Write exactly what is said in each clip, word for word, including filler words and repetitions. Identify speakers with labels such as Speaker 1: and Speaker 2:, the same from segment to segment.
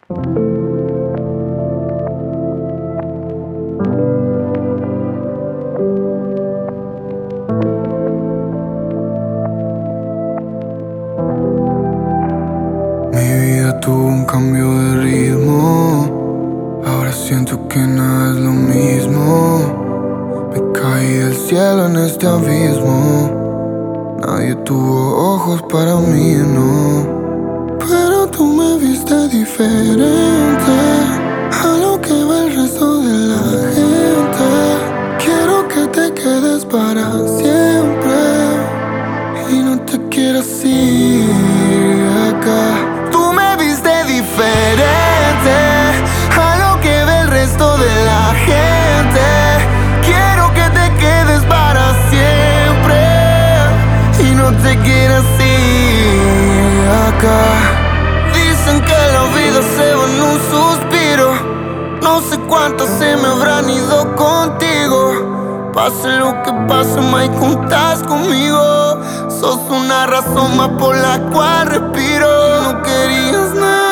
Speaker 1: Mi vida tuvo un cambio de ritmo. Ahora siento que nada es lo mismo. Me caí del cielo en este abismo. Nadie tuvo ojos para mí, no. Pero tú me viste diferente a lo que ve el resto de la gente. Quiero que te quedes para siempre y no te quieras ir de acá. Tú me viste diferente a lo que ve el resto de la gente. Quiero que te quedes para siempre y no te quieras ir de acá. Dicen que la vida se va en un suspiro. No sé cuántas se me habrán ido contigo. Pase lo que pase, Mike, juntas conmigo. Sos una razón más por la cual respiro. No querías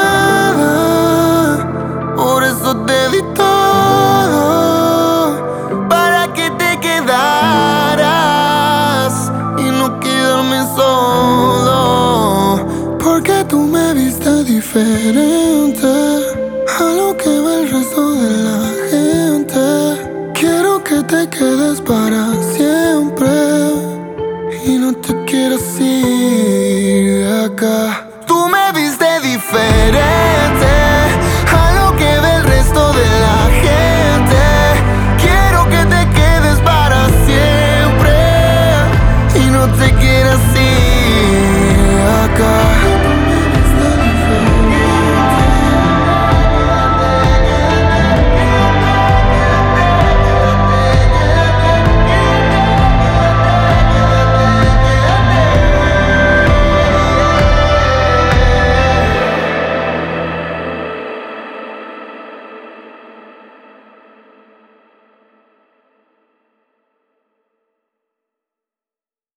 Speaker 1: nada, por eso te di todo, para que te quedaras y no quedarme solo. Porque tú me viste diferente a lo que ve el resto de la gente. Quiero que te quedes para